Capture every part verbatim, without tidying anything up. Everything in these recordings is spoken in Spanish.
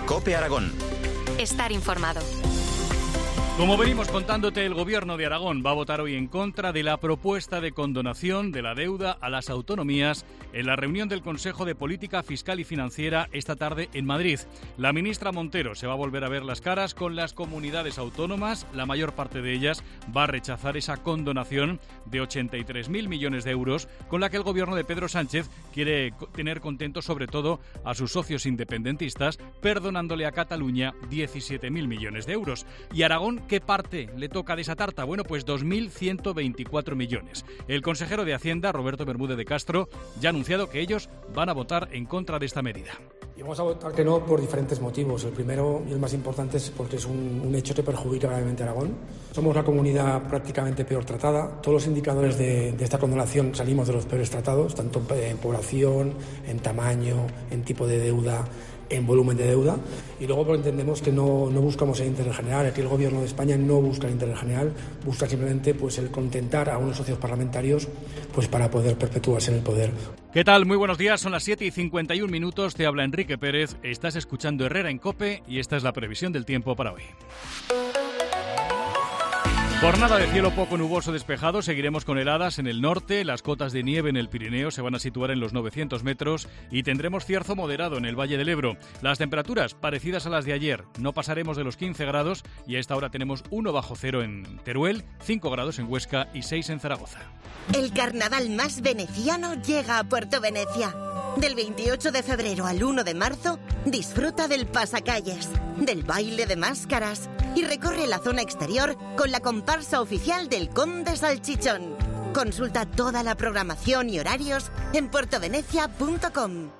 COPE Aragón. Estar informado. Como venimos contándote, el Gobierno de Aragón va a votar hoy en contra de la propuesta de condonación de la deuda a las autonomías en la reunión del Consejo de Política Fiscal y Financiera esta tarde en Madrid. La ministra Montero se va a volver a ver las caras con las comunidades autónomas. La mayor parte de ellas va a rechazar esa condonación de ochenta y tres mil millones de euros con la que el Gobierno de Pedro Sánchez quiere tener contentos sobre todo a sus socios independentistas, perdonándole a Cataluña diecisiete mil millones de euros. Y Aragón, ¿qué parte le toca de esa tarta? Bueno, pues dos mil ciento veinticuatro millones. El consejero de Hacienda, Roberto Bermúdez de Castro, ya ha anunciado que ellos van a votar en contra de esta medida. Y vamos a votar que no por diferentes motivos. El primero y el más importante es porque es un, un hecho que perjudica gravemente a Aragón. Somos la comunidad prácticamente peor tratada. Todos los indicadores de, de esta condonación salimos de los peores tratados, tanto en población, en tamaño, en tipo de deuda, en volumen de deuda, y luego porque entendemos que no, no buscamos el interés general. Aquí el Gobierno de España no busca el interés general, busca simplemente pues el contentar a unos socios parlamentarios pues para poder perpetuarse en el poder. ¿Qué tal? Muy buenos días, son las siete y cincuenta y un minutos, te habla Enrique Pérez, estás escuchando Herrera en COPE y esta es la previsión del tiempo para hoy. Jornada de cielo poco nuboso despejado, seguiremos con heladas en el norte, las cotas de nieve en el Pirineo se van a situar en los novecientos metros y tendremos cierzo moderado en el Valle del Ebro. Las temperaturas parecidas a las de ayer, no pasaremos de los quince grados y a esta hora tenemos uno bajo cero en Teruel, cinco grados en Huesca y seis en Zaragoza. El carnaval más veneciano llega a Puerto Venecia. Del veintiocho de febrero al uno de marzo, disfruta del pasacalles, del baile de máscaras y recorre la zona exterior con la comparsa oficial del Conde Salchichón. Consulta toda la programación y horarios en puertovenecia punto com.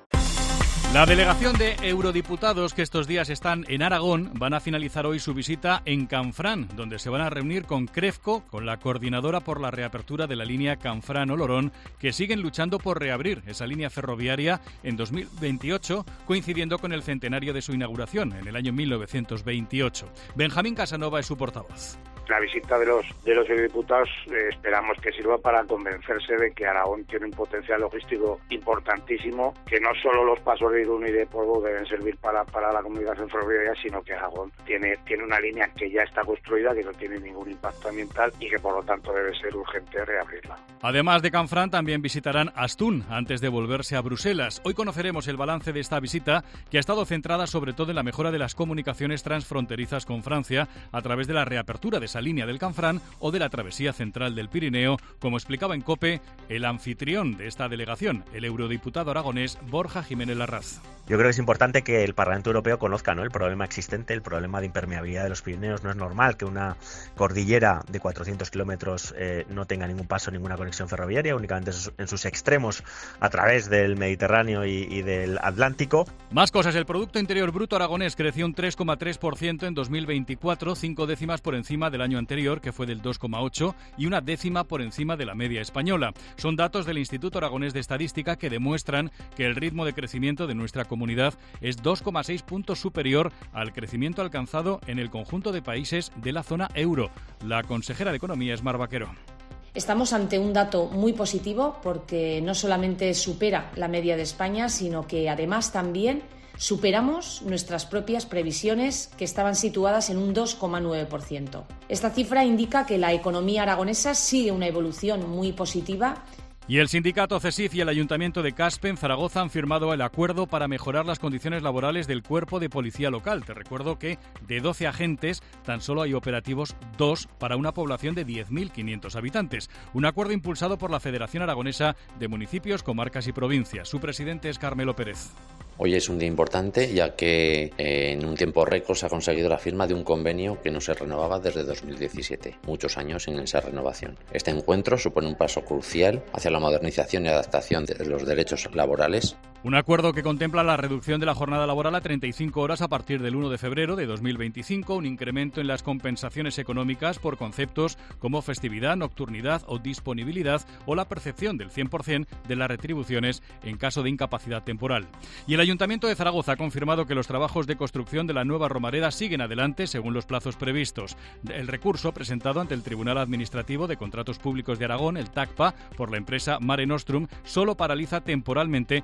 La delegación de eurodiputados que estos días están en Aragón van a finalizar hoy su visita en Canfrán, donde se van a reunir con Crefco, con la coordinadora por la reapertura de la línea Canfrán-Olorón, que siguen luchando por reabrir esa línea ferroviaria en dos mil veintiocho, coincidiendo con el centenario de su inauguración en el año mil novecientos veintiocho. Benjamín Casanova es su portavoz. La visita de los de los eurodiputados eh, esperamos que sirva para convencerse de que Aragón tiene un potencial logístico importantísimo, que no solo los pasos de Irún y de Porvo deben servir para, para la comunicación ferroviaria, sino que Aragón tiene, tiene una línea que ya está construida, que no tiene ningún impacto ambiental y que por lo tanto debe ser urgente reabrirla. Además de Canfrán, también visitarán Astún antes de volverse a Bruselas. Hoy conoceremos el balance de esta visita, que ha estado centrada sobre todo en la mejora de las comunicaciones transfronterizas con Francia a través de la reapertura de esa línea del Canfrán o de la travesía central del Pirineo, como explicaba en COPE el anfitrión de esta delegación, el eurodiputado aragonés Borja Jiménez Larraz. Yo creo que es importante que el Parlamento Europeo conozca, ¿no?, el problema existente, el problema de impermeabilidad de los Pirineos. No es normal que una cordillera de cuatrocientos kilómetros eh, no tenga ningún paso, ninguna conexión ferroviaria, únicamente en sus extremos a través del Mediterráneo y, y del Atlántico. Más cosas, el Producto Interior Bruto aragonés creció un tres coma tres por ciento en dos mil veinticuatro, cinco décimas por encima del año anterior, que fue del dos coma ocho, y una décima por encima de la media española. Son datos del Instituto Aragonés de Estadística que demuestran que el ritmo de crecimiento de nuestra comunidad es dos coma seis puntos superior al crecimiento alcanzado en el conjunto de países de la zona euro. La consejera de Economía es Mar Vaquero. Estamos ante un dato muy positivo porque no solamente supera la media de España, sino que además también superamos nuestras propias previsiones, que estaban situadas en un dos coma nueve por ciento. Esta cifra indica que la economía aragonesa sigue una evolución muy positiva. Y el sindicato CESIF y el Ayuntamiento de Caspe, en Zaragoza, han firmado el acuerdo para mejorar las condiciones laborales del cuerpo de policía local. Te recuerdo que de doce agentes, tan solo hay operativos dos para una población de diez mil quinientos habitantes. Un acuerdo impulsado por la Federación Aragonesa de Municipios, Comarcas y Provincias. Su presidente es Carmelo Pérez. Hoy es un día importante, ya que eh, en un tiempo récord se ha conseguido la firma de un convenio que no se renovaba desde dos mil diecisiete, muchos años sin esa renovación. Este encuentro supone un paso crucial hacia la modernización y adaptación de los derechos laborales. Un acuerdo que contempla la reducción de la jornada laboral a treinta y cinco horas a partir del uno de febrero de dos mil veinticinco, un incremento en las compensaciones económicas por conceptos como festividad, nocturnidad o disponibilidad, o la percepción del cien por ciento de las retribuciones en caso de incapacidad temporal. Y el Ayuntamiento de Zaragoza ha confirmado que los trabajos de construcción de la nueva Romareda siguen adelante según los plazos previstos. El recurso presentado ante el Tribunal Administrativo de Contratos Públicos de Aragón, el TACPA, por la empresa Mare Nostrum, solo paraliza temporalmente el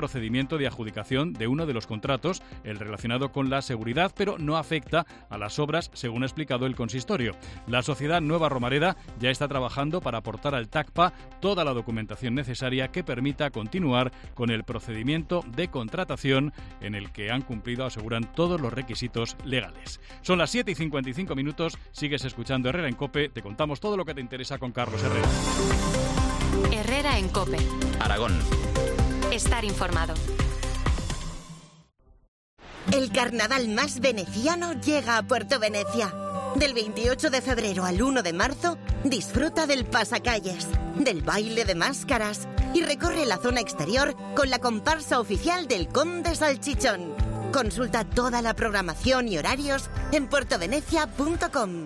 procedimiento de adjudicación de uno de los contratos, el relacionado con la seguridad, pero no afecta a las obras, según ha explicado el consistorio. La sociedad Nueva Romareda ya está trabajando para aportar al TACPA toda la documentación necesaria que permita continuar con el procedimiento de contratación en el que han cumplido, aseguran, todos los requisitos legales. Son las siete y cincuenta y cinco minutos, sigues escuchando Herrera en COPE, te contamos todo lo que te interesa con Carlos Herrera. Herrera en COPE. Aragón. Estar informado. El carnaval más veneciano llega a Puerto Venecia. Del veintiocho de febrero al uno de marzo, disfruta del pasacalles, del baile de máscaras y recorre la zona exterior con la comparsa oficial del Conde Salchichón. Consulta toda la programación y horarios en puertovenecia punto com.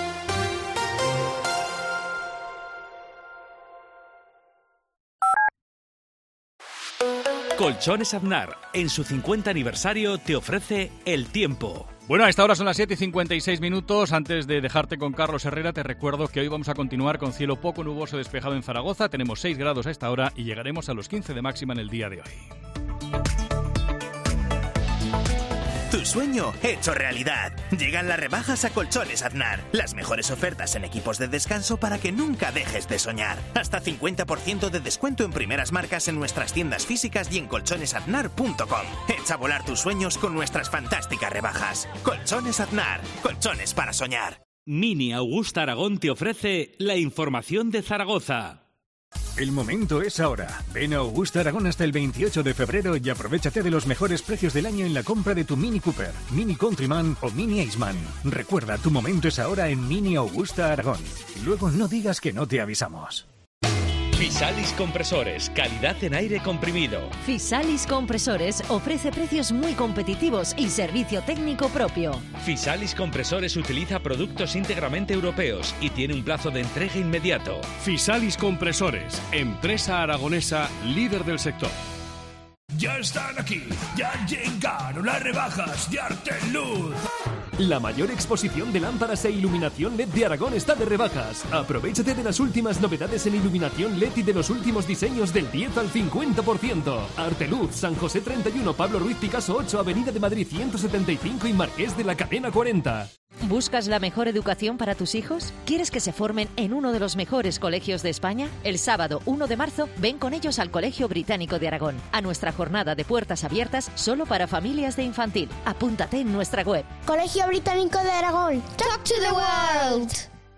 Colchones Aznar, en su cincuenta aniversario, te ofrece el tiempo. Bueno, a esta hora son las siete y cincuenta y seis minutos. Antes de dejarte con Carlos Herrera, te recuerdo que hoy vamos a continuar con cielo poco nuboso despejado en Zaragoza. Tenemos seis grados a esta hora y llegaremos a los quince de máxima en el día de hoy. Tu sueño hecho realidad. Llegan las rebajas a Colchones Aznar. Las mejores ofertas en equipos de descanso para que nunca dejes de soñar. Hasta cincuenta por ciento de descuento en primeras marcas en nuestras tiendas físicas y en colchones aznar punto com. Echa a volar tus sueños con nuestras fantásticas rebajas. Colchones Aznar. Colchones para soñar. Mini Augusta Aragón te ofrece la información de Zaragoza. El momento es ahora. Ven a Augusta Aragón hasta el veintiocho de febrero y aprovechate de los mejores precios del año en la compra de tu Mini Cooper, Mini Countryman o Mini Aceman. Recuerda, tu momento es ahora en Mini Augusta Aragón. Y luego no digas que no te avisamos. Fisalis Compresores, calidad en aire comprimido. Fisalis Compresores ofrece precios muy competitivos y servicio técnico propio. Fisalis Compresores utiliza productos íntegramente europeos y tiene un plazo de entrega inmediato. Fisalis Compresores, empresa aragonesa líder del sector. Ya están aquí, ya llegaron las rebajas de Arteluz. La mayor exposición de lámparas e iluminación L E D de Aragón está de rebajas. Aprovéchate de las últimas novedades en iluminación L E D y de los últimos diseños del diez al cincuenta por ciento. Arteluz, San José treinta y uno, Pablo Ruiz Picasso ocho, Avenida de Madrid ciento setenta y cinco y Marqués de la Cadena cuarenta. ¿Buscas la mejor educación para tus hijos? ¿Quieres que se formen en uno de los mejores colegios de España? El sábado uno de marzo, ven con ellos al Colegio Británico de Aragón, a nuestra jornada de puertas abiertas solo para familias de infantil. Apúntate en nuestra web. Colegio Británico de Aragón. Talk to the world.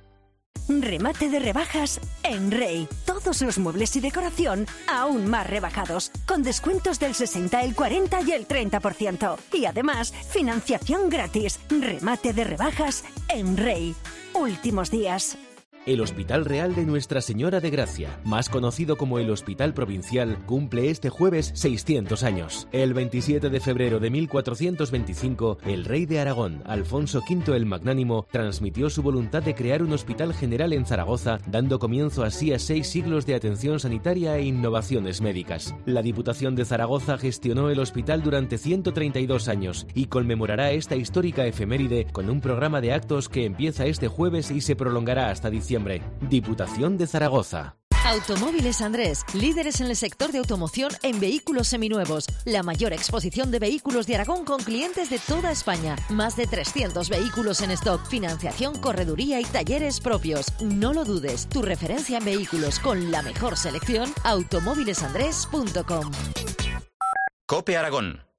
Remate de rebajas en Rey. Todos los muebles y decoración aún más rebajados, con descuentos del sesenta, el cuarenta y el treinta por ciento. Y además, financiación gratis. Remate de rebajas en Rey. Últimos días. El Hospital Real de Nuestra Señora de Gracia, más conocido como el Hospital Provincial, cumple este jueves seiscientos años. El veintisiete de febrero de mil cuatrocientos veinticinco, el rey de Aragón, Alfonso quinto el Magnánimo, transmitió su voluntad de crear un hospital general en Zaragoza, dando comienzo así a seis siglos de atención sanitaria e innovaciones médicas. La Diputación de Zaragoza gestionó el hospital durante ciento treinta y dos años y conmemorará esta histórica efeméride con un programa de actos que empieza este jueves y se prolongará hasta diciembre. Diputación de Zaragoza. Automóviles Andrés, líderes en el sector de automoción en vehículos seminuevos. La mayor exposición de vehículos de Aragón con clientes de toda España. Más de trescientos vehículos en stock, financiación, correduría y talleres propios. No lo dudes, tu referencia en vehículos con la mejor selección, automóviles andrés punto com. COPE Aragón.